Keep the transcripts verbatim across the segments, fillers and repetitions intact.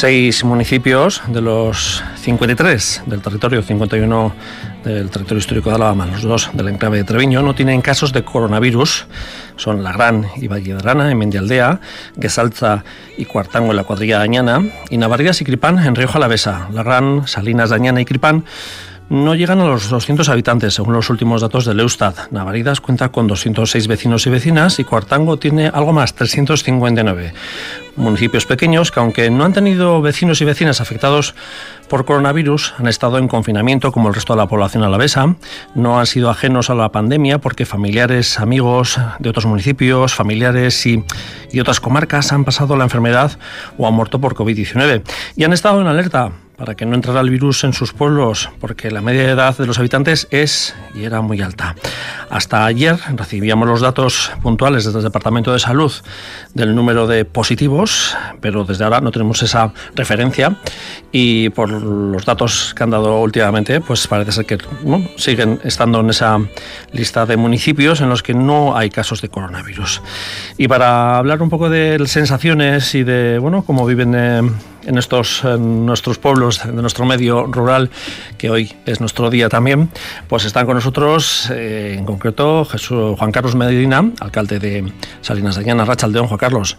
Seis municipios de los cincuenta y tres del territorio, cincuenta y uno del territorio histórico de Álava, más los dos del enclave de Treviño, no tienen casos de coronavirus. Son Lagrán y Valledrana, en Mendialdea, Guesalza y Cuartango, en la cuadrilla de Añana, y Navaridas y Cripán, en Rioja Alavesa. Lagrán, Salinas de Añana y Cripán no llegan a los doscientos habitantes, según los últimos datos del Eustat. Navaridas cuenta con doscientos seis vecinos y vecinas y Cuartango tiene algo más, trescientos cincuenta y nueve. Municipios pequeños que, aunque no han tenido vecinos y vecinas afectados por coronavirus, han estado en confinamiento como el resto de la población alavesa. No han sido ajenos a la pandemia porque familiares, amigos de otros municipios, familiares y, y otras comarcas han pasado la enfermedad o han muerto por covid diecinueve. Y han estado en alerta para que no entrara el virus en sus pueblos, porque la media de edad de los habitantes es y era muy alta. Hasta ayer recibíamos los datos puntuales desde el Departamento de Salud del número de positivos, pero desde ahora no tenemos esa referencia y por los datos que han dado últimamente, pues parece ser que bueno, siguen estando en esa lista de municipios en los que no hay casos de coronavirus. Y para hablar un poco de sensaciones y de bueno cómo viven eh, en estos en nuestros pueblos, de nuestro medio rural, que hoy es nuestro día también, pues están con nosotros, eh, en concreto, Jesús, Juan Carlos Medina, alcalde de Salinas de Añana. Arratsaldeon, Juan Carlos.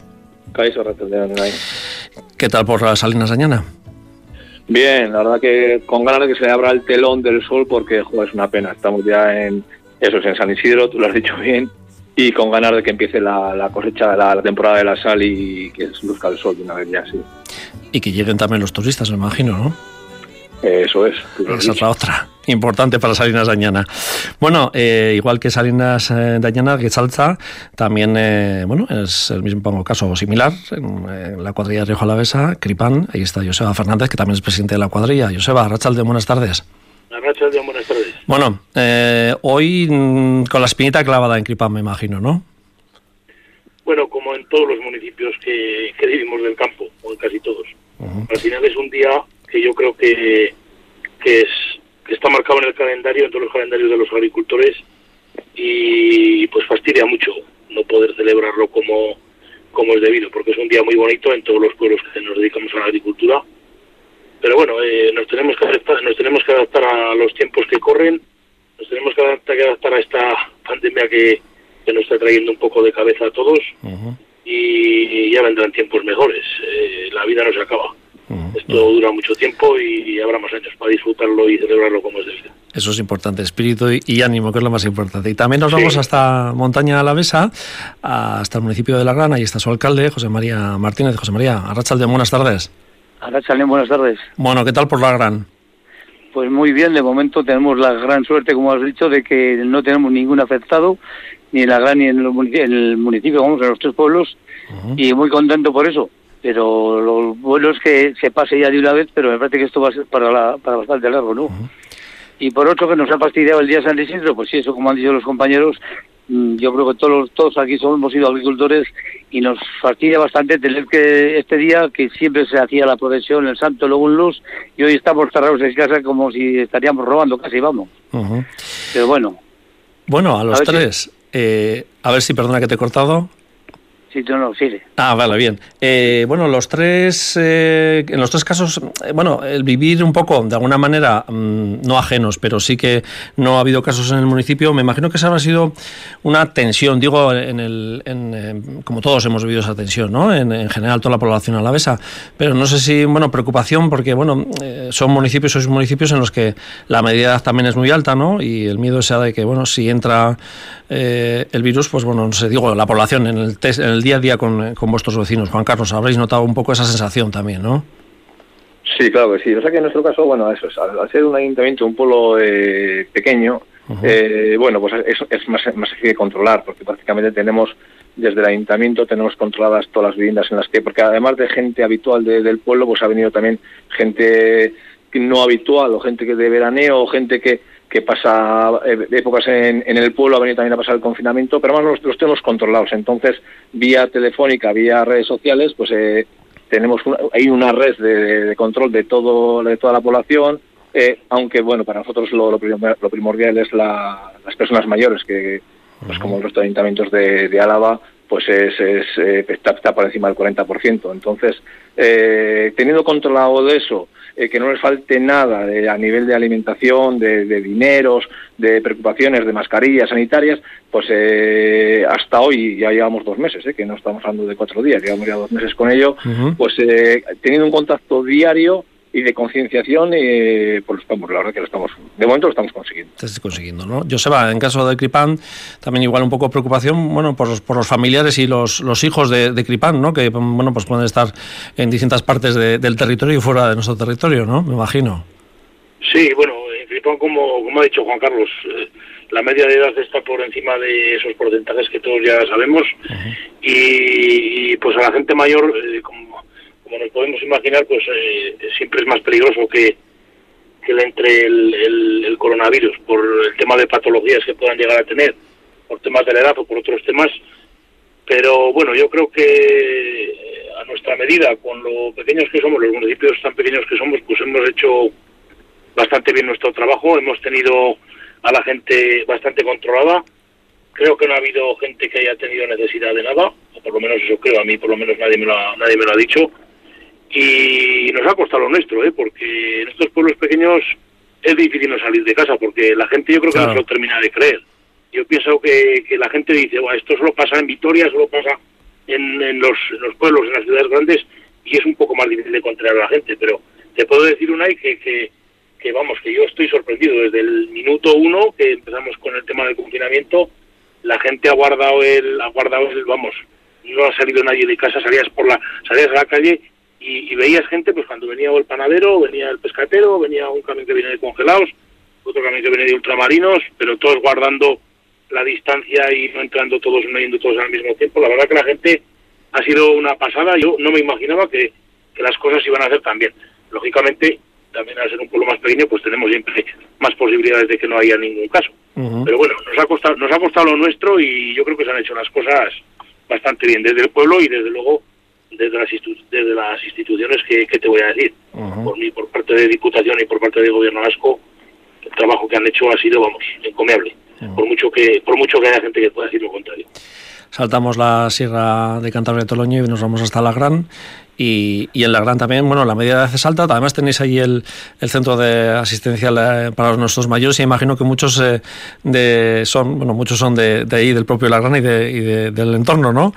¿Qué tal por las Salinas de Añana? Bien, la verdad que con ganas de que se abra el telón del sol, porque joder, es una pena. Estamos ya en eso, es en San Isidro, tú lo has dicho bien, y con ganas de que empiece la, la cosecha, la, la temporada de la sal y que luzca el sol de una vez ya, sí. Y que lleguen también los turistas, me imagino, ¿no? Eso es. Esa es la otra, importante para Salinas de Añana. Bueno, eh, igual que Salinas de Añana, Guesalza, también, eh, bueno, es el mismo caso similar, en, en la cuadrilla de Rioja Alavesa, Cripán, ahí está Joseba Fernández, que también es presidente de la cuadrilla. Joseba, arratsaldeon, buenas tardes. Arratsaldeon, buenas tardes. Bueno, eh, hoy mm, con la espinita clavada en Cripán, me imagino, ¿no? Bueno, como en todos los municipios que, que vivimos del campo, o en casi todos. Uh-huh. Al final es un día que yo creo que, que es que está marcado en el calendario, en todos los calendarios de los agricultores, y pues fastidia mucho no poder celebrarlo como, como es debido, porque es un día muy bonito en todos los pueblos que nos dedicamos a la agricultura. Pero bueno, eh, nos tenemos que adaptar, nos tenemos que adaptar a los tiempos que corren, nos tenemos que adaptar, que adaptar a esta pandemia que, que nos está trayendo un poco de cabeza a todos. Uh-huh. y, y ya vendrán tiempos mejores. Eh, la vida no se acaba. Uh-huh. Esto dura mucho tiempo y, y habrá más años para disfrutarlo y celebrarlo como es debido. Eso es importante, espíritu y, y ánimo, que es lo más importante. Y también nos vamos sí. hasta Montaña Alavesa, hasta el municipio de Lagrán. Ahí está su alcalde, José María Martínez. José María, arratsaldeon, buenas tardes. Arratsaldeon, buenas tardes. Bueno, ¿qué tal por Lagrán? Pues muy bien, de momento tenemos la gran suerte, como has dicho, de que no tenemos ningún afectado, ni en Lagrán ni en el municipio, en el municipio vamos, en los tres pueblos, uh-huh. y muy contento por eso. Pero lo bueno es que se pase ya de una vez, pero me parece que esto va a ser para, la, para bastante largo, ¿no? Uh-huh. Y por otro, que nos ha fastidiado el día de San Isidro, pues sí, eso como han dicho los compañeros, yo creo que todos todos aquí somos, hemos sido agricultores y nos fastidia bastante tener que este día, que siempre se hacía la procesión, el santo, luego un luz, y hoy estamos cerrados en casa como si estaríamos robando casi, vamos. Uh-huh. Pero bueno. Bueno, a los a tres, si... eh, a ver si, perdona que te he cortado. Sí, no, no, sigue. Ah, vale, bien. Eh, bueno, los tres, eh, en los tres casos, eh, bueno, el vivir un poco, de alguna manera, mmm, no ajenos, pero sí que no ha habido casos en el municipio. Me imagino que esa habrá sido una tensión, digo, en el, en, eh, como todos hemos vivido esa tensión, ¿no? En, en general, toda la población alavesa. Pero no sé si, bueno, preocupación, porque, bueno, eh, son municipios, son municipios en los que la media de edad también es muy alta, ¿no? Y el miedo sea de que, bueno, si entra eh, el virus, pues, bueno, no sé, digo, la población en el test, en el día a día con, con vuestros vecinos. Juan Carlos, habréis notado un poco esa sensación también, ¿no? Sí, claro que sí. O sea que en nuestro caso, bueno, eso es, al, al ser un ayuntamiento, un pueblo eh, pequeño, uh-huh. eh, bueno, pues es, es más, más difícil de controlar, porque prácticamente tenemos, desde el ayuntamiento, tenemos controladas todas las viviendas en las que, porque además de gente habitual de, del pueblo, pues ha venido también gente no habitual, o gente que de veraneo, o gente que que pasa eh, épocas en, en el pueblo, ha venido también a pasar el confinamiento, pero además los, los tenemos controlados. Entonces, vía telefónica, vía redes sociales, pues eh, tenemos una, hay una red de, de control de todo de toda la población, eh, aunque, bueno, para nosotros lo, lo, primordial, lo primordial es la, las personas mayores, que, pues como el resto de ayuntamientos de, de Álava, pues es, es eh, está, está por encima del cuarenta por ciento. Entonces, eh, teniendo controlado de eso, eh, que no les falte nada de, a nivel de alimentación, de, de dineros, de preocupaciones, de mascarillas sanitarias, pues eh, hasta hoy ya llevamos dos meses, eh, que no estamos hablando de cuatro días, llevamos ya dos meses con ello, uh-huh. pues eh, teniendo un contacto diario y de concienciación, eh, pues estamos, la verdad que lo estamos, de momento lo estamos consiguiendo. Estás consiguiendo, ¿no? Joseba, en caso de Cripan, también igual un poco preocupación, bueno, por los, por los familiares y los, los hijos de, de Cripan, ¿no? Que, bueno, pues pueden estar en distintas partes de, del territorio y fuera de nuestro territorio, ¿no? Me imagino. Sí, bueno, en Cripan, como, como ha dicho Juan Carlos, eh, la media de edad está por encima de esos porcentajes que todos ya sabemos, uh-huh. y, y pues a la gente mayor, eh, como como nos podemos imaginar, pues eh, siempre es más peligroso que, que le entre el, el, el coronavirus por el tema de patologías que puedan llegar a tener, por temas de la edad o por otros temas. Pero bueno, yo creo que a nuestra medida, con lo pequeños que somos, los municipios tan pequeños que somos, pues hemos hecho bastante bien nuestro trabajo, hemos tenido a la gente bastante controlada. Creo que no ha habido gente que haya tenido necesidad de nada, o por lo menos eso creo, a mí por lo menos nadie me lo ha, nadie me lo ha dicho. Y nos ha costado lo nuestro, ¿eh? Porque en estos pueblos pequeños es difícil no salir de casa, porque la gente yo creo que claro. no se lo termina de creer. Yo pienso que, que la gente dice, bueno, esto solo pasa en Vitoria, solo pasa en, en, los, en los pueblos, en las ciudades grandes, y es un poco más difícil de controlar a la gente. Pero te puedo decir, Unai, que, que, que vamos, que yo estoy sorprendido. Desde el minuto uno que empezamos con el tema del confinamiento, la gente ha guardado el, ha guardado el, vamos, no ha salido nadie de casa, salías por la, salías a la calle y, y veías gente, pues cuando venía el panadero, venía el pescatero, venía un camión que viene de congelados, otro camión que viene de ultramarinos, pero todos guardando la distancia y no entrando todos, no yendo todos al mismo tiempo. La verdad que la gente ha sido una pasada. Yo no me imaginaba que, que las cosas iban a hacer tan bien. Lógicamente, también al ser un pueblo más pequeño, pues tenemos siempre más posibilidades de que no haya ningún caso. Uh-huh. Pero bueno, nos ha costado, nos ha costado lo nuestro y yo creo que se han hecho las cosas bastante bien desde el pueblo y desde luego desde las, institu- desde las instituciones que, que te voy a decir. Uh-huh. Por mí, por parte de Diputación y por parte del Gobierno vasco, el trabajo que han hecho ha sido, vamos, encomiable. Uh-huh. Por mucho que por mucho que haya gente que pueda decir lo contrario. Saltamos la Sierra de Cantabria Toloño y nos vamos hasta La Gran. Y, y en La Gran también, bueno, la media de edad es alta. Además tenéis ahí el, el centro de asistencia para nuestros mayores y imagino que muchos eh, de son, bueno, muchos son de, de ahí, del propio La Gran y, de, y de, del entorno, ¿no?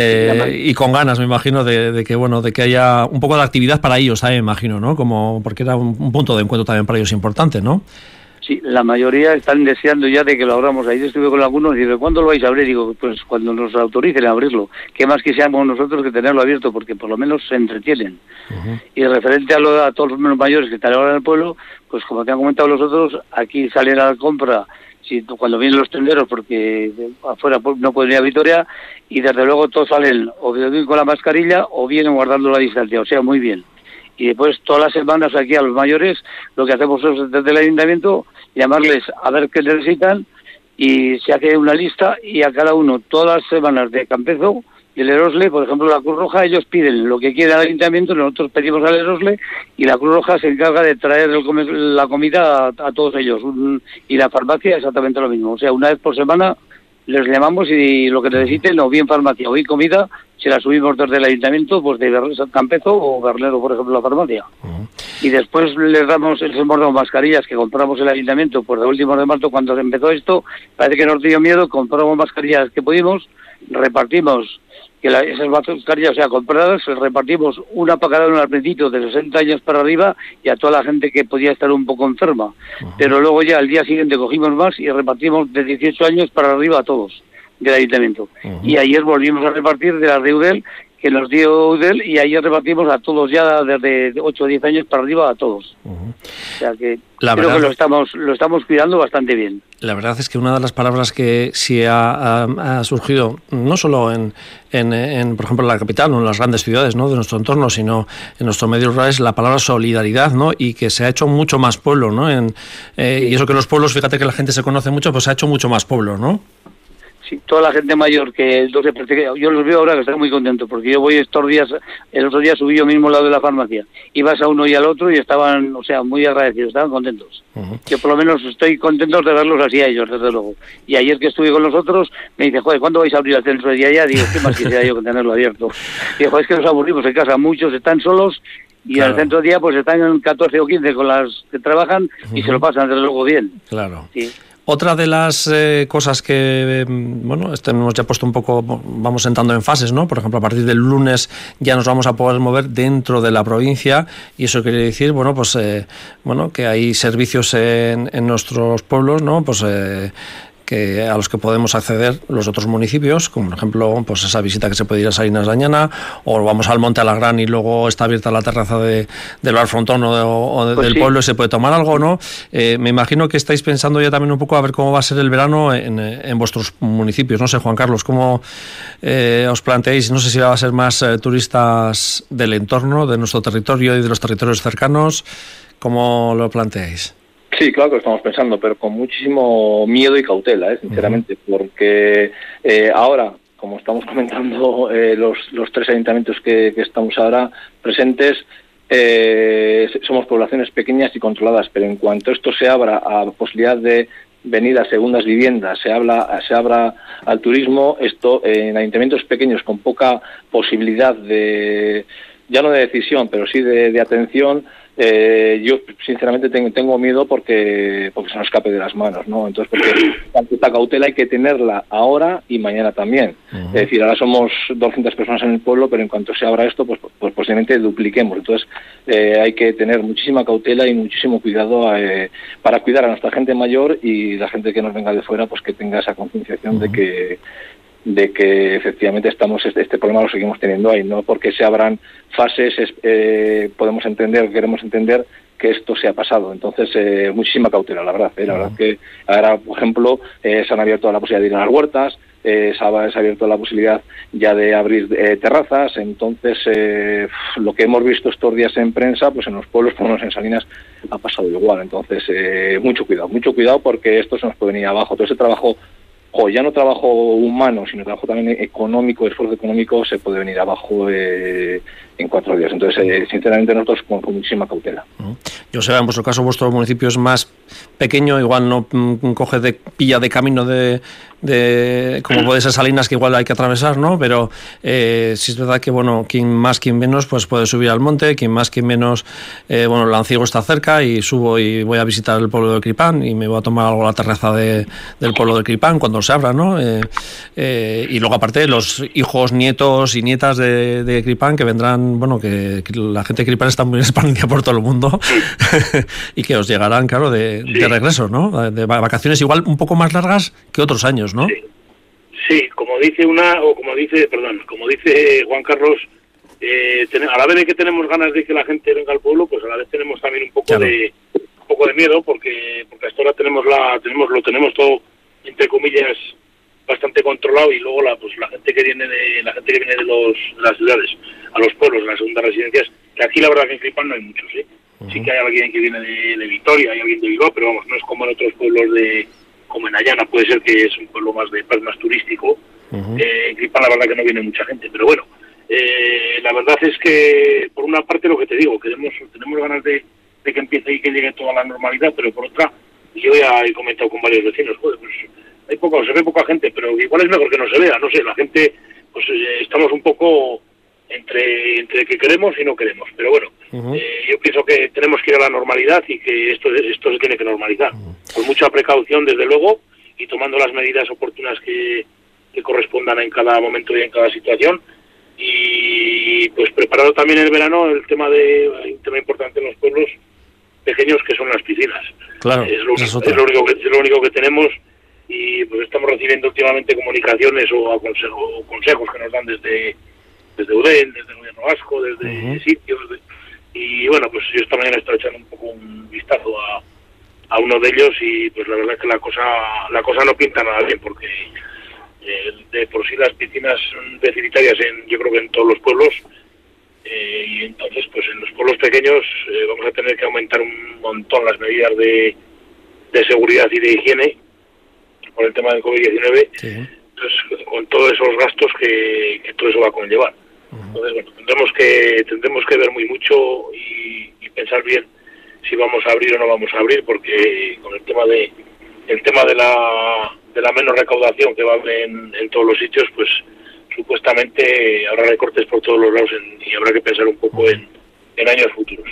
Eh, y con ganas, me imagino, de, de que bueno, de que haya un poco de actividad para ellos, también me imagino, ¿no? Como porque era un, un punto de encuentro también para ellos importante, ¿no? Sí, la mayoría están deseando ya de que lo abramos. Ahí estuve con algunos y digo, ¿cuándo lo vais a abrir? Digo, pues cuando nos autoricen a abrirlo. ¿Qué más quisiéramos nosotros que tenerlo abierto? Porque por lo menos se entretienen. Uh-huh. Y referente a, lo, a todos los mayores que están ahora en el pueblo, pues como te han comentado los otros, aquí salen a la compra si cuando vienen los tenderos, porque afuera no pueden ir a Vitoria, y desde luego todos salen o bien con la mascarilla o bien guardando la distancia, o sea, muy bien. Y después todas las semanas aquí a los mayores lo que hacemos es desde el ayuntamiento llamarles a ver qué necesitan y se hace una lista y a cada uno todas las semanas de Campezo y el Erosle, por ejemplo la Cruz Roja, ellos piden lo que quiere al ayuntamiento, nosotros pedimos al Erosle y la Cruz Roja se encarga de traer el come- la comida a, a todos ellos. Un, y la farmacia exactamente lo mismo, o sea, una vez por semana les llamamos y lo que necesiten, o bien farmacia o bien comida, se la subimos desde el ayuntamiento, pues de Campezo o Berlero, por ejemplo, la farmacia. Uh-huh. Y después les damos, les hemos dado mascarillas que compramos el ayuntamiento, pues de último de marzo, cuando se empezó esto, parece que nos dio miedo, compramos mascarillas que pudimos, repartimos, que la, esas mascarillas, o sea, compradas, repartimos una para cada uno al principio de sesenta años para arriba y a toda la gente que podía estar un poco enferma. Uh-huh. Pero luego ya al día siguiente cogimos más y repartimos de dieciocho años para arriba a todos del ayuntamiento. Uh-huh. Y ayer volvimos a repartir de la de Udel, que nos dio Udel, y ayer repartimos a todos ya desde ocho o diez años para arriba a todos. Uh-huh. O sea que la creo verdad, que lo estamos lo estamos cuidando bastante bien. La verdad es que una de las palabras que sí ha, ha, ha surgido, no solo en, en, en, por ejemplo, en la capital o en las grandes ciudades, ¿no?, de nuestro entorno, sino en nuestro medio rural, es la palabra solidaridad, ¿no?, y que se ha hecho mucho más pueblo, ¿no? En, eh, sí. Y eso que los pueblos, fíjate que la gente se conoce mucho, pues se ha hecho mucho más pueblo, ¿no? Sí, toda la gente mayor que entonces yo los veo ahora que están muy contentos, porque yo voy estos días, el otro día subí yo mismo al lado de la farmacia, ibas a uno y al otro y estaban, o sea, muy agradecidos, estaban contentos. Uh-huh. Yo por lo menos estoy contento de verlos así a ellos, desde luego. Y ayer que estuve con los otros, me dice, joder, ¿cuándo vais a abrir el centro de día ya? Digo, ¿qué más quisiera yo que tenerlo abierto? Digo, joder, es que nos aburrimos en casa, muchos están solos, y claro. En el centro de día pues están catorce o quince con las que trabajan uh-huh. y se lo pasan desde luego bien. Claro. Sí. Otra de las eh, cosas que, bueno, hemos ya puesto un poco, vamos entrando en fases, ¿no? Por ejemplo, a partir del lunes ya nos vamos a poder mover dentro de la provincia y eso quiere decir, bueno, pues, eh, bueno, que hay servicios en, en nuestros pueblos, ¿no? Pues, eh, que a los que podemos acceder los otros municipios, como por ejemplo pues esa visita que se puede ir a Salinas de Añana, o vamos al Monte Alagrán y luego está abierta la terraza de, del Bar Frontón o, de, o de, pues del sí. pueblo y se puede tomar algo, ¿no? Eh, me imagino que estáis pensando ya también un poco a ver cómo va a ser el verano en, en vuestros municipios. No sé, Juan Carlos, ¿cómo eh, os planteáis? No sé si va a ser más eh, turistas del entorno, de nuestro territorio y de los territorios cercanos. ¿Cómo lo planteáis? Sí, claro que lo estamos pensando, pero con muchísimo miedo y cautela, ¿eh? Sinceramente, uh-huh. porque eh, ahora, como estamos comentando, eh, los, los tres ayuntamientos que, que estamos ahora presentes, eh, somos poblaciones pequeñas y controladas, pero en cuanto esto se abra a posibilidad de venir a segundas viviendas, se habla, se abra al turismo, esto eh, en ayuntamientos pequeños con poca posibilidad de, ya no de decisión, pero sí de, de atención, Eh, yo sinceramente tengo, tengo miedo porque porque se nos escape de las manos, ¿no? Entonces, porque esta cautela hay que tenerla ahora y mañana también. Uh-huh. Es decir, ahora somos doscientas personas en el pueblo, pero en cuanto se abra esto, pues, pues posiblemente dupliquemos. Entonces, eh, hay que tener muchísima cautela y muchísimo cuidado eh, para cuidar a nuestra gente mayor y la gente que nos venga de fuera, pues que tenga esa concienciación uh-huh. de que de que efectivamente estamos este, este problema lo seguimos teniendo ahí, no porque se abran fases eh, podemos entender, queremos entender que esto se ha pasado, entonces eh, muchísima cautela, la verdad, eh, la verdad que ahora, por ejemplo, eh, se han abierto la posibilidad de ir a las huertas, eh, se, ha, se ha abierto la posibilidad ya de abrir eh, terrazas, entonces eh, lo que hemos visto estos días en prensa, pues en los pueblos, por lo menos en Salinas, ha pasado igual, entonces eh, mucho cuidado, mucho cuidado porque esto se nos puede venir abajo, todo ese trabajo o ya no trabajo humano, sino trabajo también económico, esfuerzo económico, se puede venir abajo eh, en cuatro días. Entonces, eh, sinceramente, nosotros con, con muchísima cautela. Yo sé, en vuestro caso, vuestro municipio es más pequeño, igual no mm, coge de pilla de camino de, de como puede ser Salinas, que igual hay que atravesar, ¿no? Pero eh, sí es verdad que, bueno, quien más, quien menos, pues puede subir al monte, quien más, quien menos, eh, bueno, Lanciego está cerca y subo y voy a visitar el pueblo de Cripán y me voy a tomar algo a la terraza de, del pueblo de Cripán cuando se abra, ¿no? Eh, eh, y luego, aparte, los hijos, nietos y nietas de, de Cripán que vendrán, bueno, que, que la gente de Cripán está muy expandida por todo el mundo y que os llegarán, claro, de, sí. de regreso, ¿no? De vacaciones igual un poco más largas que otros años, ¿no? Sí, sí, como dice una, o como dice, perdón, como dice Juan Carlos, eh, ten, a la vez de que tenemos ganas de que la gente venga al pueblo, pues a la vez tenemos también un poco claro. de un poco de miedo, porque porque hasta ahora tenemos la, tenemos lo tenemos todo entre comillas bastante controlado y luego la pues la gente que viene de la gente que viene de los de las ciudades a los pueblos, las segundas residencias, que aquí la verdad que en Cripán no hay muchos, ¿eh? Uh-huh. Sí que hay alguien que viene de, de Vitoria, hay alguien de Bilbao, pero vamos, no es como en otros pueblos de como en Ayana, puede ser que es un pueblo más de más, más turístico. Uh-huh. Eh, en Cripán la verdad que no viene mucha gente, pero bueno, eh, la verdad es que por una parte lo que te digo, queremos tenemos ganas de, de que empiece y que llegue toda la normalidad, pero por otra, yo ya he comentado con varios vecinos, joder, pues hay poco, se ve poca gente, pero igual es mejor que no se vea, no sé, la gente, pues eh, estamos un poco entre entre que queremos y no queremos, pero bueno, uh-huh. eh, yo pienso que tenemos que ir a la normalidad y que esto esto se tiene que normalizar, uh-huh. con mucha precaución desde luego y tomando las medidas oportunas que, que correspondan en cada momento y en cada situación y pues preparado también el verano el tema de un tema importante en los pueblos pequeños que son las piscinas, claro, es lo, es es lo único que es lo único que tenemos y pues estamos recibiendo últimamente comunicaciones o, aconsejo, o consejos que nos dan desde desde U D E N, desde el gobierno vasco, desde uh-huh. sitios, desde, y bueno, pues yo esta mañana he estado echando un poco un vistazo a, a uno de ellos y pues la verdad es que la cosa la cosa no pinta nada bien porque eh, de por sí las piscinas son deficitarias en, yo creo que en todos los pueblos eh, y entonces pues en los pueblos pequeños eh, vamos a tener que aumentar un montón las medidas de, de seguridad y de higiene por el tema del COVID diecinueve, sí. Entonces, con todos esos gastos que, que todo eso va a conllevar. Entonces, bueno, tendremos que tendremos que ver muy mucho y, y pensar bien si vamos a abrir o no vamos a abrir, porque con el tema de el tema de la de la menos recaudación que va a haber en, en todos los sitios, pues supuestamente habrá recortes por todos los lados en, y habrá que pensar un poco en, en años futuros.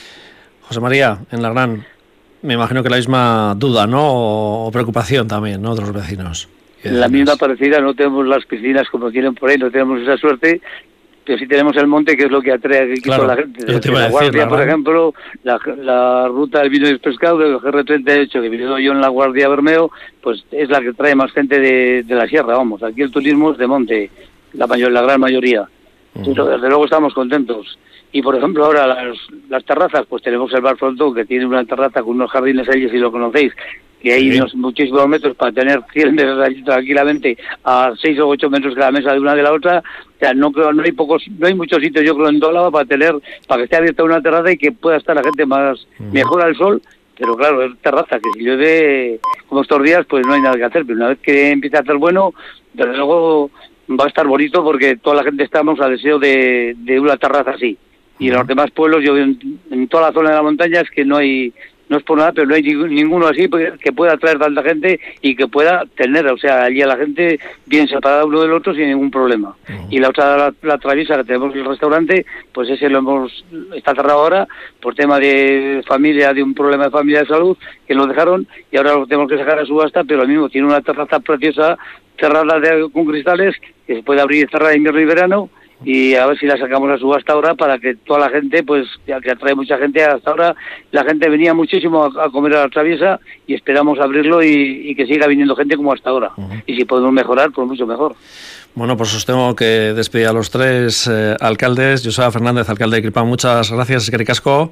José María, en La Gran, me imagino que la misma duda, ¿no? O preocupación también, ¿no? De los vecinos. La misma parecida, no tenemos las piscinas como tienen por ahí, no tenemos esa suerte, pero sí tenemos el monte, que es lo que atrae aquí claro, toda la gente. Te iba a la decir, Guardia, la por ejemplo, la, la ruta del vino y el pescado, del G R treinta y ocho, que he vivido yo en la Guardia Bermeo, pues es la que trae más gente de, de la sierra, vamos. Aquí el turismo es de monte, la mayor, la gran mayoría. Uh-huh. Entonces, desde luego estamos contentos. Y, por ejemplo, ahora las, las terrazas, pues tenemos el Bar Frontón, que tiene una terraza con unos jardines allí, si lo conocéis, que hay sí. unos muchísimos metros para tener cien mesas allí tranquilamente a seis o ocho metros cada mesa de una de la otra. O sea, no creo, no hay pocos, no hay muchos sitios, yo creo, en Dólava para tener, para que esté abierta una terraza y que pueda estar la gente más, uh-huh. mejor al sol. Pero claro, es terraza, que si llueve como estos días, pues no hay nada que hacer. Pero una vez que empiece a hacer bueno, desde luego va a estar bonito, porque toda la gente estamos a deseo de, de una terraza así. Y en los demás pueblos, yo en, en toda la zona de la montaña, es que no hay, no es por nada, pero no hay ninguno así que pueda atraer tanta gente y que pueda tener, o sea, allí a la gente bien separada uno del otro sin ningún problema. Uh-huh. Y la otra, la, la traviesa, que tenemos el restaurante, pues ese lo hemos, está cerrado ahora por tema de familia, de un problema de familia de salud, que lo dejaron y ahora lo tenemos que sacar a subasta, pero al mismo tiene una terraza preciosa, cerrada de, con cristales, que se puede abrir y cerrar invierno y verano. Y a ver si la sacamos a subasta ahora para que toda la gente, pues ya que atrae mucha gente, hasta ahora la gente venía muchísimo a, a comer a la traviesa y esperamos abrirlo y, y que siga viniendo gente como hasta ahora. Uh-huh. Y si podemos mejorar, pues mucho mejor. Bueno, pues os tengo que despedir a los tres eh, alcaldes. Joseba Fernández, alcalde de Cripá, muchas gracias, eskerrik asko.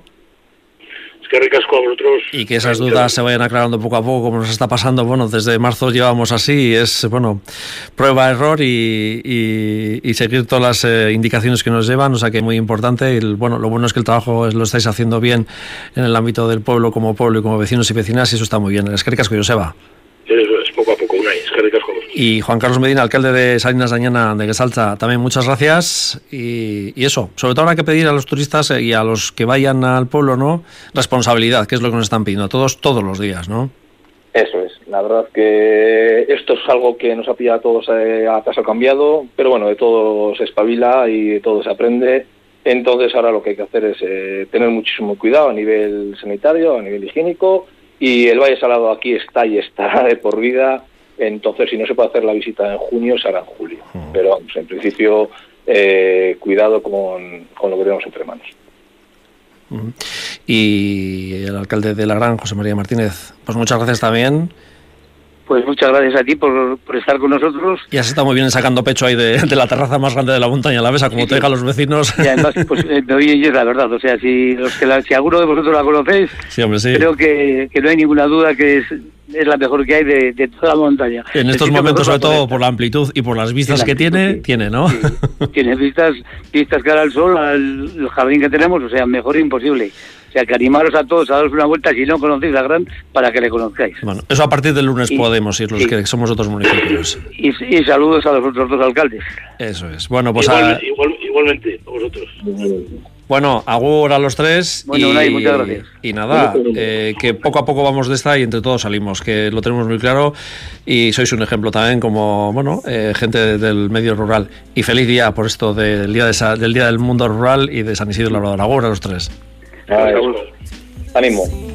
Que ricasco a vosotros. Y que esas dudas se vayan aclarando poco a poco, como nos está pasando. Bueno, desde marzo llevamos así, es bueno, prueba, error y, y, y seguir todas las eh, indicaciones que nos llevan, o sea que es muy importante. Y el, bueno, lo bueno es que el trabajo es, lo estáis haciendo bien en el ámbito del pueblo, como pueblo y como vecinos y vecinas, y eso está muy bien. Eskerrik asko, Joseba. Eso es poco a poco, Unai. Eskerrik asko. Y Juan Carlos Medina, alcalde de Salinas de Añana de Guesalza, también muchas gracias. Y, y eso, sobre todo habrá que pedir a los turistas y a los que vayan al pueblo, ¿no? Responsabilidad, que es lo que nos están pidiendo todos, todos los días, ¿no? Eso es, la verdad que esto es algo que nos ha pillado a todos eh, a paso cambiado, pero bueno, de todo se espabila y de todo se aprende. Entonces ahora lo que hay que hacer es eh, tener muchísimo cuidado a nivel sanitario, a nivel higiénico, y el Valle Salado aquí está y estará de por vida. Entonces, si no se puede hacer la visita en junio, se hará en julio. Uh-huh. Pero vamos, en principio, eh, cuidado con, con lo que tenemos entre manos. Uh-huh. Y el alcalde de La Gran, José María Martínez, pues muchas gracias también. Pues muchas gracias a ti por, por estar con nosotros. Y has estado muy bien sacando pecho ahí de, de la terraza más grande de la montaña alavesa, como sí, te digan los vecinos. Y además, pues me oye la verdad, o sea, si los que la, si alguno de vosotros la conocéis, sí, hombre, sí. creo que, que no hay ninguna duda que es, es la mejor que hay de, de toda la montaña. En estos momentos, sobre todo por la amplitud y por las vistas que tiene, sí. tiene, ¿no? Sí. Tiene vistas, vistas cara al sol, al, al jardín que tenemos, o sea, mejor imposible. O sea, que animaros a todos a daros una vuelta, si no conocéis La Gran, para que le conozcáis. Bueno, eso a partir del lunes y, podemos ir, los sí. que somos otros municipios. Y, y saludos a los otros dos alcaldes. Eso es. Bueno, pues igual, a... igual, igualmente, a vosotros. Bueno, agur a los tres. Bueno, y, Unai, muchas gracias. Y nada, eh, que poco a poco vamos de esta y entre todos salimos, que lo tenemos muy claro y sois un ejemplo también como, bueno, eh, gente del medio rural. Y feliz día por esto del día, de esa, del, día del mundo rural y de San Isidro Labrador. Agur a los tres. Ánimo.